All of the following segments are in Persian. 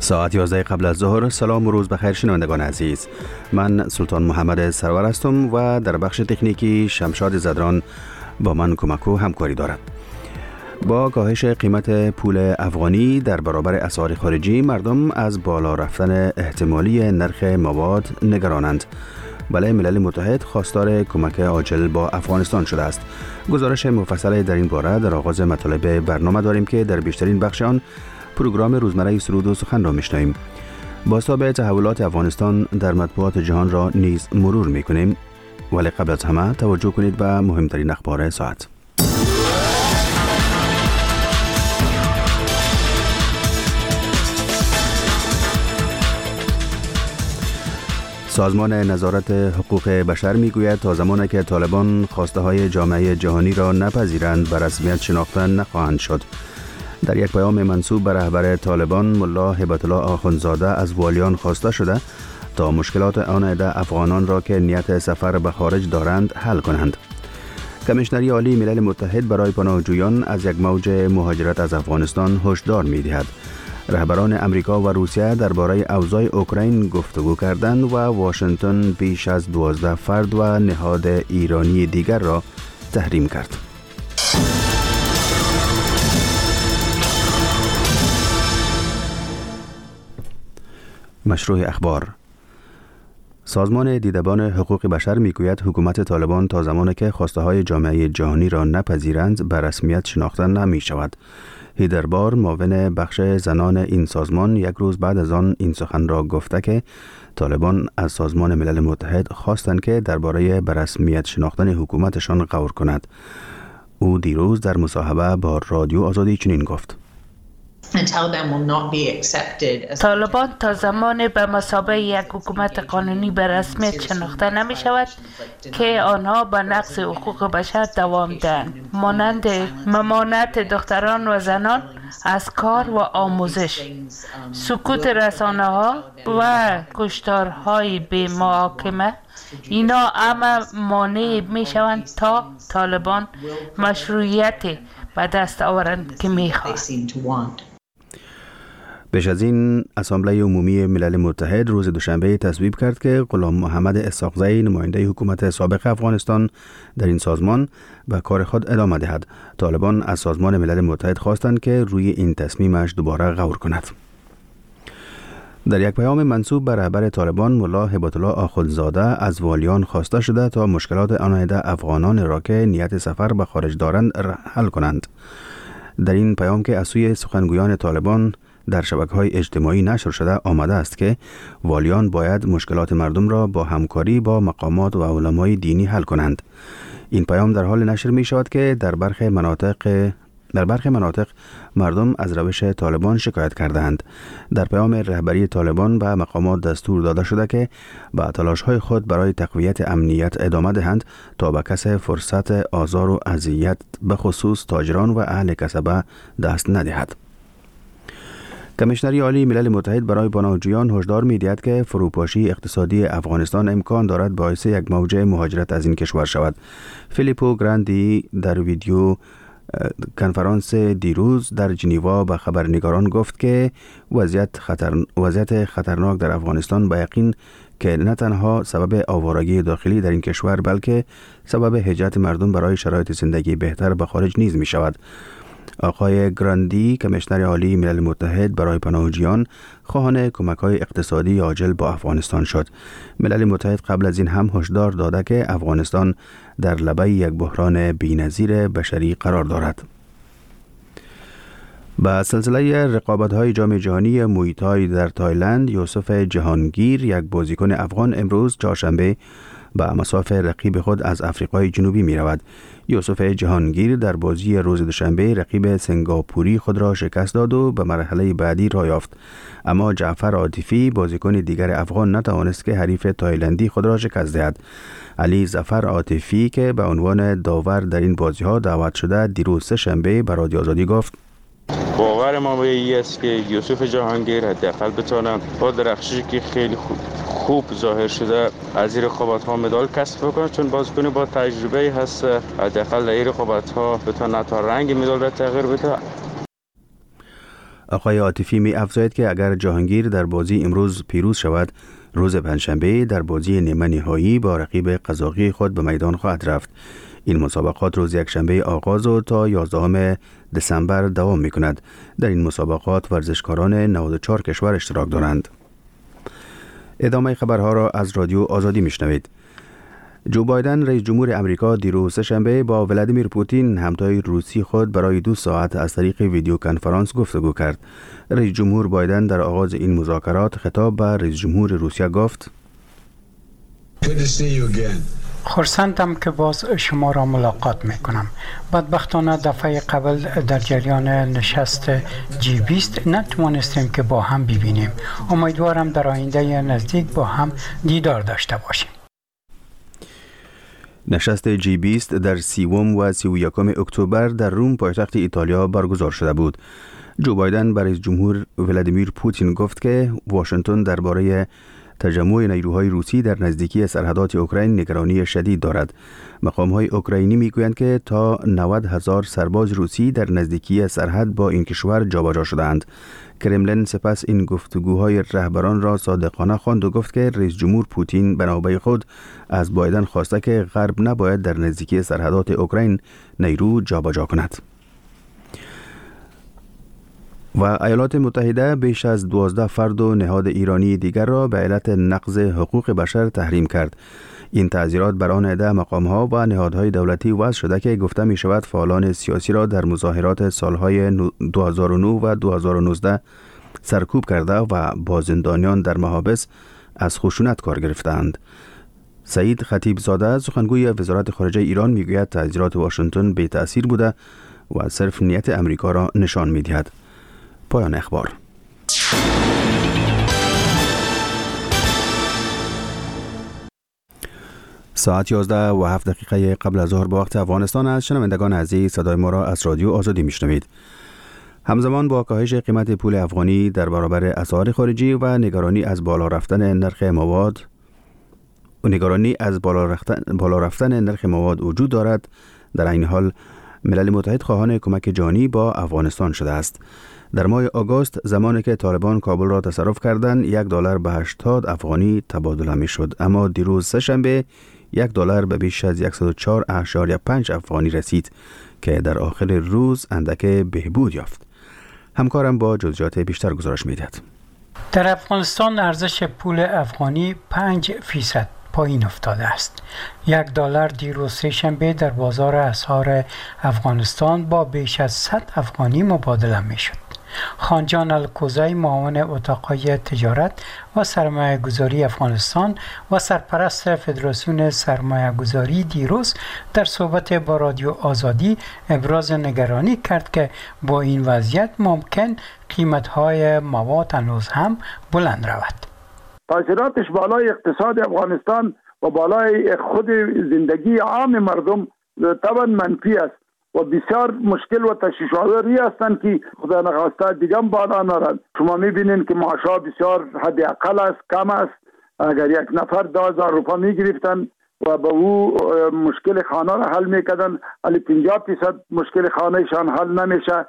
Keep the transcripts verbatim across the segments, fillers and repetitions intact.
ساعت یازده قبل از ظهر. سلام و روز بخیر شنوندگان عزیز. من سلطان محمد سرور هستم و در بخش تکنیکی شمشاد زدران با من کمک و همکاری دارد. با کاهش قیمت پول افغانی در برابر اسعار خارجی، مردم از بالا رفتن احتمالی نرخ مواد نگرانند. بله، ملل متحد خواستار کمک عاجل با افغانستان شده است. گزارش مفصل در این باره در آغاز مطالب برنامه داریم که در بیشترین بخش آن پروگرام روزمره سرود و سخن را میشنویم. بازتاب تحولات افغانستان در مطبوعات جهان را نیز مرور میکنیم، ولی قبل از همه توجه کنید به مهمترین اخبار ساعت. سازمان نظارت حقوق بشر میگوید تا زمانی که طالبان خواسته های جامعه جهانی را نپذیرند به رسمیت شناخته نخواهند شد. در یک پیام منسوب به رهبر طالبان ملا هبت الله آخوندزاده از والیان خواسته شده تا مشکلات آن عده افغانان را که نیت سفر به خارج دارند حل کنند. کمیشنری عالی ملل متحد برای پناهجویان از یک موج مهاجرت از افغانستان هشدار می‌دهد. رهبران امریکا و روسیه درباره اوضاع اوکراین گفتگو کردند و واشنگتن بیش از دوازده فرد و نهاد ایرانی دیگر را تحریم کرد. مشروع اخبار. سازمان دیدبان حقوق بشر میگوید حکومت طالبان تا زمانی که خواسته های جامعه جهانی را نپذیرند به رسمیت شناخته نمی شود. هیدربار، معاون بخش زنان این سازمان، یک روز بعد از آن این سخن را گفته که طالبان از سازمان ملل متحد خواستند که درباره به رسمیت شناختن حکومتشان غور کند. او دیروز در مصاحبه با رادیو آزادی چنین گفت: طالبان تا زمان به مثابه یک حکومت قانونی به رسمیت شناخته نمی شود که آنها به نقض حقوق بشر دوام دهند، مانند ممانعت دختران و زنان از کار و آموزش، سکوت رسانه ها و کشتارهای بی محاکمه. اینا همه مانع می شوند تا طالبان مشروعیت به دست آورند که می خواهند. پیش از این اسامبله عمومی ملل متحد روز دوشنبه تصویب کرد که غلام محمد اسحاقزی، نماینده حکومت سابق افغانستان در این سازمان، به کار خود ادامه دهد. طالبان از سازمان ملل متحد خواستند که روی این تصمیمش دوباره غور کند. در یک پیام منسوب به رهبر طالبان ملا هبت الله آخوندزاده از والیان خواسته شده تا مشکلات آن عده افغانان را که نیت سفر به خارج دارند حل کنند. در این پیام که از سوی سخنگویان طالبان در شبکه‌های اجتماعی نشر شده آمده است که والیان باید مشکلات مردم را با همکاری با مقامات و علمای دینی حل کنند. این پیام در حال نشر می شود که در برخی مناطق در برخی مناطق مردم از روش طالبان شکایت کردند. در پیام رهبری طالبان به مقامات دستور داده شده که با تلاش‌های خود برای تقویت امنیت ادامه دهند تا به کسی فرصت آزار و اذیت به خصوص تاجران و اهل کسبه دست ندهد. کمیشنری عالی ملل متحد برای پناهجویان هشدار می‌دهد که فروپاشی اقتصادی افغانستان امکان دارد باعث یک موج مهاجرت از این کشور شود. فیلیپو گراندی در ویدیو کنفرانس دیروز در ژنو به خبرنگاران گفت که وضعیت خطر وضعیت خطرناک در افغانستان به یقین که نه تنها سبب آوارگی داخلی در این کشور بلکه سبب هجرت مردم برای شرایط زندگی بهتر به خارج نیز می شود. آقای گراندی، کمیشنر عالی ملل متحد برای پناهجویان، خواهان کمک‌های اقتصادی عاجل با افغانستان شد. ملل متحد قبل از این هم هشدار داده که افغانستان در لبه یک بحران بی‌نظیر بشری قرار دارد. با سلسله رقابت‌های جام جهانی موی تای در تایلند، یوسف جهانگیر، یک بازیکن افغان، امروز چهارشنبه به مصاف رقیب خود از آفریقای جنوبی می رود. یوسف جهانگیر در بازی روز دوشنبه رقیب سنگاپوری خود را شکست داد و به مرحله بعدی راه یافت. اما جعفر عاطفی، بازیکن دیگر افغان، نتوانست که حریف تایلندی خود را شکست دهد. علی ظفر عاطفی که به عنوان داور در این بازی ها دعوت شده، دیروز سه شنبه به رادیو آزادی گفت: باور ما به این است که یوسف جهانگیر حداقل بتونه با درخششی که خیلی خوب خوب ظاهر شده از این رقابت ها مدال کسب کنه، چون بازیکن با تجربه هست. حداقل در این رقابت ها بتونه تا رنگ مدال را تغییر بده. آقای عاطفی می افزاید که اگر جهانگیر در بازی امروز پیروز شود، روز پنجشنبه در بازی نیمه نهایی با رقیب قزاقی خود به میدان خواهد رفت. این مسابقات روز یکشنبه آغاز و تا یازدهم دسامبر دوام می کند. در این مسابقات ورزشکاران نود و چهار کشور اشتراک دارند. ادامه خبرها را از رادیو آزادی می شنوید. جو بایدن رئیس جمهور امریکا دیروز سه‌شنبه با ولادیمیر پوتین همتای روسی خود برای دو ساعت از طریق ویدیو کنفرانس گفتگو کرد. رئیس جمهور بایدن در آغاز این مذاکرات خطاب به رئیس جمهور روسیه گفت: خرسندم که باز شما را ملاقات می کنم. بدبختانه دفعه قبل در جریان نشست جی بیست نتوانستیم که با هم ببینیم. امیدوارم در آینده نزدیک با هم دیدار داشته باشیم. نشست جی بیست در سیوم و سی و یکم اکتبر در روم پایتخت ایتالیا برگزار شده بود. جو بایدن برای جمهور ولادیمیر پوتین گفت که واشنگتن درباره تجمع نیروهای روسی در نزدیکی سرحدات اوکراین نگرانی شدید دارد. مقام‌های اوکراینی میگویند که تا نود هزار سرباز روسی در نزدیکی سرحد با این کشور جابجا شدند. کرملین سپس این گفتگوهای رهبران را صادقانه خواند و گفت که رئیس جمهور پوتین به نوبه خود از بایدن خواسته که غرب نباید در نزدیکی سرحدات اوکراین نیرو جابجا کند. و ایالات متحده بیش از دوازده فرد و نهاد ایرانی دیگر را به علت نقض حقوق بشر تحریم کرد. این تعزیرات بر آن عده مقام‌ها و نهادهای دولتی وضع شده که گفته می شود فعالان سیاسی را در مظاهرات سالهای دو هزار و نه و دو هزار و نوزده سرکوب کرده و با زندانیان در محابس از خشونت کار گرفتند. سعید خطیب زاده سخنگوی وزارت خارجه ایران میگوید تعزیرات واشنگتن بی تأثیر بوده و صرف نیت امریکا را نشان می‌دهد. پایان اخبار. ساعت یازده و هفت دقیقه قبل از ظهر به وقت افغانستان است. شنوندگان عزیز، صدای ما را از رادیو آزادی میشنوید. همزمان با کاهش قیمت پول افغانی در برابر اسعار خارجی و نگرانی از بالا رفتن نرخ مواد و نگرانی از بالا رفتن بالا رفتن نرخ مواد وجود دارد، در این حال ملل متحد خواهان کمک جانی با افغانستان شده است. در ماه آگوست زمانی که طالبان کابل را تصرف کردند، یک دلار به هشتاد افغانی تبادله می شد، اما دیروز سه‌شنبه یک دلار به بیش از صد و چهار اشاریه پنج افغانی رسید که در آخر روز اندک بهبود یافت. همکارم با جزئیات بیشتر گزارش می دهد. در افغانستان ارزش پول افغانی پنج فیصد پایین افتاده است. یک دلار دیروز سه‌شنبه در بازار اسعار افغانستان با بیش از صد افغانی مبادله می شد. خانجان الکوزی، معاون اتاقهای تجارت و سرمایه گذاری افغانستان و سرپرست فدراسیون سرمایه گذاری، دیروز در صحبت با رادیو آزادی ابراز نگرانی کرد که با این وضعیت ممکن قیمت‌های مواد هنوز هم بلند رود. تاثیراتش بالای اقتصاد افغانستان و بالای خود زندگی عام مردم طبعا منفی است و بسیار مشکل و تشویش‌آوری هستند که خدا نخواسته دیگه هم بالا نرند. شما می‌بینید که معاشها بسیار حد اقل است، کم است. اگر یک نفر دو هزار روپیه می‌گرفتن و به او مشکل خانه را حل می‌کردن، ولی پنجاه درصد مشکل خانه‌شان حل نمیشه.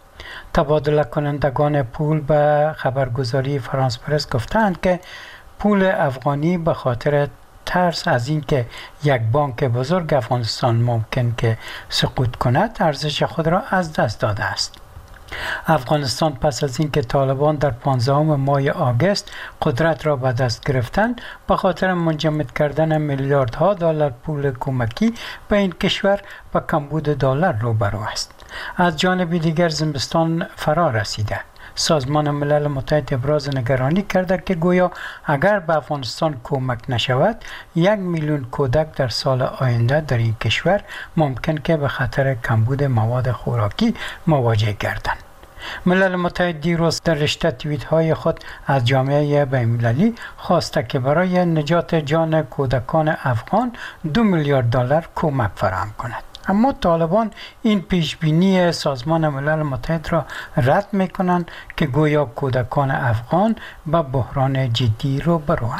تبادله کنندگان پول به خبرگزاری فرانس پرس گفتند که پول افغانی به خاطر ترس از این که یک بانک بزرگ افغانستان ممکن که سقوط کند ارزش خود را از دست داده است. افغانستان پس از اینکه طالبان در پانزدهم ماه آگوست قدرت را به دست گرفتند، به خاطر منجمد کردن میلیاردها دلار پول کمکی به این کشور با کمبود دلار روبرو است. از جانب دیگر زمستان فرا رسیده. سازمان ملل متحد ابراز نگرانی کرده که گویا اگر به افغانستان کمک نشود، یک میلیون کودک در سال آینده در این کشور ممکن که به خطر کمبود مواد خوراکی مواجه گردند. ملل متحد دیروز در رشته توییت های خود از جامعه بین‌المللی خواسته که برای نجات جان کودکان افغان دو میلیارد دلار کمک فراهم کند. اما طالبان این پیشبینی سازمان ملل متحد را رد می‌کنند که گویا کودکان افغان با بحران جدی رو بروند.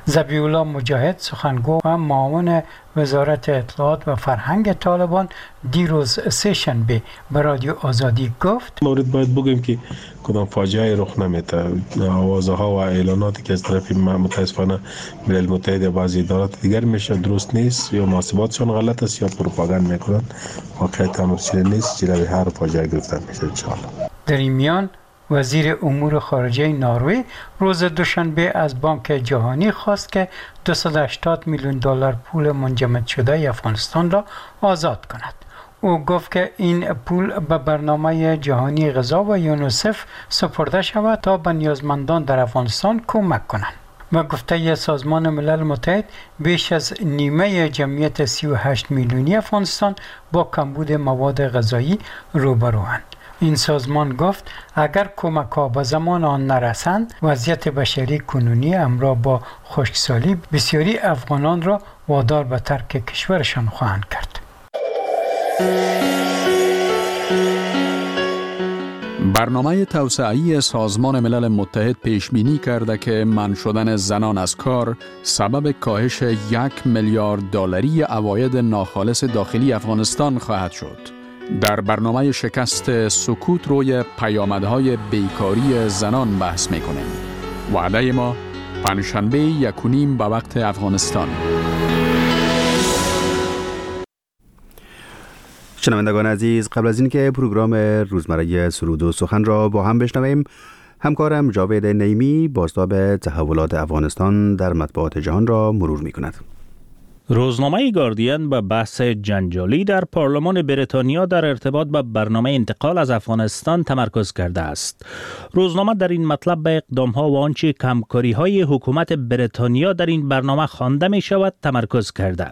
ذبیح‌الله مجاهد سخنگو و معاون وزارت اطلاعات و فرهنگ طالبان دیروز سه‌شنبه به رادیو آزادی گفت مورد باید بگویم که کدام فاجعه رخ نمیده. آوازها و اعلاناتی که از طرف متاسفانه ملل متحد و بعضی ادارات دیگر میشه درست نیست، یا محاسباتشون غلط است یا پروپاگاند میکنن. واقعیت هم چیزی نیست، چیزی به هر فاجعه گرفتن میشه ان شاء الله. در این میان وزیر امور خارجه نروژ روز دوشنبه از بانک جهانی خواست که دویست و هشتاد میلیون دلار پول منجمد شده افغانستان را آزاد کند. او گفت که این پول به برنامه جهانی غذا و یونیسف سپرده شود تا به نیازمندان در افغانستان کمک کنند. و گفته سازمان ملل متحد بیش از نیمه جمعیت سی و هشت میلیونی افغانستان با کمبود مواد غذایی روبروند. این سازمان گفت اگر کمک ها به زمان آن نرسند وضعیت بشری کنونی همراه با خشکسالی بسیاری افغانان را وادار به ترک کشورشان خواهند کرد. برنامه توسعه‌ای سازمان ملل متحد پیش بینی کرده که منع شدن زنان از کار سبب کاهش یک میلیارد دلاری عواید ناخالص داخلی افغانستان خواهد شد. در برنامه شکست سکوت روی پیامدهای بیکاری زنان بحث می‌کنیم. وعده ما پنجشنبه یک و نیم به وقت افغانستان. شنوندگان عزیز، قبل از اینکه پروگرام روزمره سرود و سخن را با هم بشنویم، همکارم جاوید نیمی بازتاب تحولات افغانستان در مطبوعات جهان را مرور می‌کند. روزنامه گاردین به بحث جنجالی در پارلمان بریتانیا در ارتباط به برنامه انتقال از افغانستان تمرکز کرده است. روزنامه در این مطلب به اقدام‌ها و آنچه کمکاری‌های حکومت بریتانیا در این برنامه خوانده می‌شود تمرکز کرده.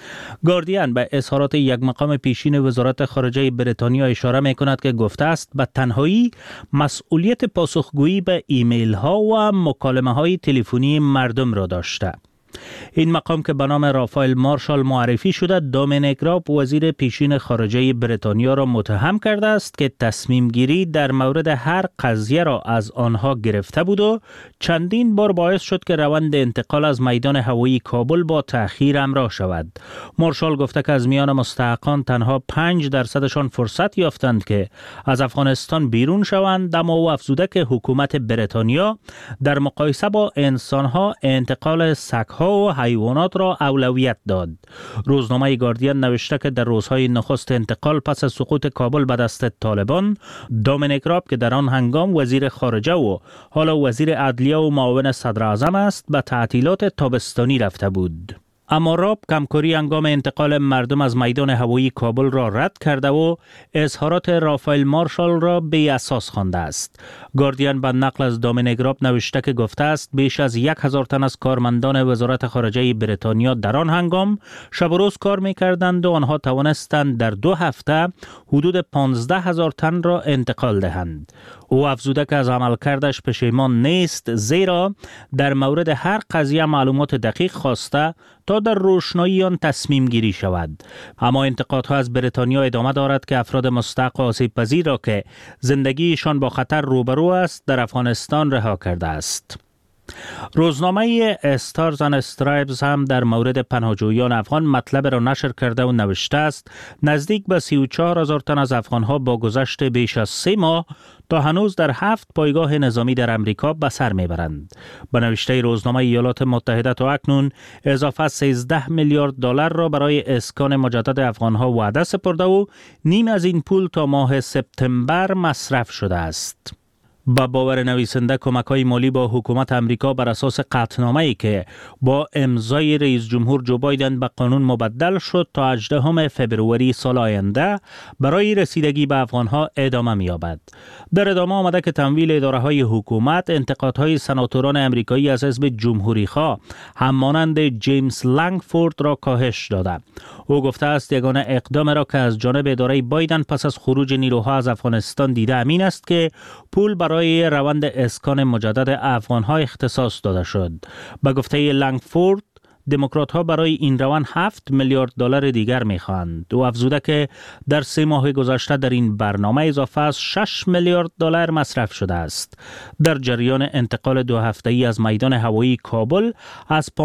گاردین به اظهارات یک مقام پیشین وزارت خارجه بریتانیا اشاره می کند که گفته است به تنهایی مسئولیت پاسخگویی به ایمیل ها و مکالمه های تلفنی مردم را داشته. این مقام که به نام رافائل مارشال معرفی شده، دومینیک راب وزیر پیشین خارجه بریتانیا را متهم کرده است که تصمیم گیری در مورد هر قضیه را از آنها گرفته بود و چندین بار باعث شد که روند انتقال از میدان هوایی کابل با تأخیر همراه شود. مارشال گفته که از میان مستحقان تنها پنج درصدشان فرصت یافتند که از افغانستان بیرون شوند، اما او افزوده که حکومت بریتانیا در مقایسه با انسانها انتقال سگ‌ها و حیوانات را اولویت داد. روزنامه گاردین نوشته که در روزهای نخست انتقال پس از سقوط کابل به دست طالبان، دومینیک راب که در آن هنگام وزیر خارجه و حالا وزیر عدلیه و معاون صدر اعظم است، به تعطیلات تابستانی رفته بود. اما راب کمکاری هنگام انتقال مردم از میدان هوایی کابل را رد کرده و اظهارات رافائل مارشال را بی اساس خوانده است. گاردین به نقل از دومینیک راب نوشته که گفته است بیش از یک هزار تن از کارمندان وزارت خارجه بریتانیا در آن هنگام شب و روز کار می‌کردند و آنها توانستند در دو هفته حدود پانزده هزار تن را انتقال دهند. او افزوده که از عملکردش پشیمان نیست، زیرا در مورد هر قضیه معلومات دقیق خواسته تا در روشنایی آن تصمیم گیری شود. اما انتقادها از بریتانیا ادامه دارد که افراد مستحق و آسیب پذیر را که زندگیشان با خطر روبرو است در افغانستان رها کرده است. روزنامه استارز اند استرایپز هم در مورد پناهجویان افغان مطلب را نشر کرده و نوشته است نزدیک به سی و چهار هزار تن از افغانها با گذشت بیش از سه ماه تا هنوز در هفت پایگاه نظامی در امریکا به سر میبرند. به نوشته روزنامه ایالات متحده تا اکنون اضافه سیزده میلیارد دلار را برای اسکان مجدد افغانها وعده سپرده و نیم از این پول تا ماه سپتامبر مصرف شده است. با باور نویسنده کمک‌های مالی با حکومت امریکا بر اساس قطعنامه‌ای که با امضای رئیس جمهور جو بایدن به قانون مبدل شد تا هجدهم فوریه سال آینده برای رسیدگی به افغانها ادامه می‌یابد. در ادامه آمده که تمویل اداره‌های حکومت انتقادهای سناتوران امریکایی از حزب جمهوری‌خواه همانند جیمز لنگفورد را کاهش داده. او گفته است یگانه اقدام را که از جانب اداره بایدن پس از خروج نیروها از افغانستان دیده امین است که پول برای روند اسکان مجدد افغانها اختصاص داده شد. به گفته لنگفورد، دموکرات‌ها برای این روند هفت میلیارد دلار دیگر می‌خواهند. او افزوده که در سه ماه گذشته در این برنامه اضافه از شش میلیارد دلار مصرف شده است. در جریان انتقال دو هفته‌ای از میدان هوایی کابل از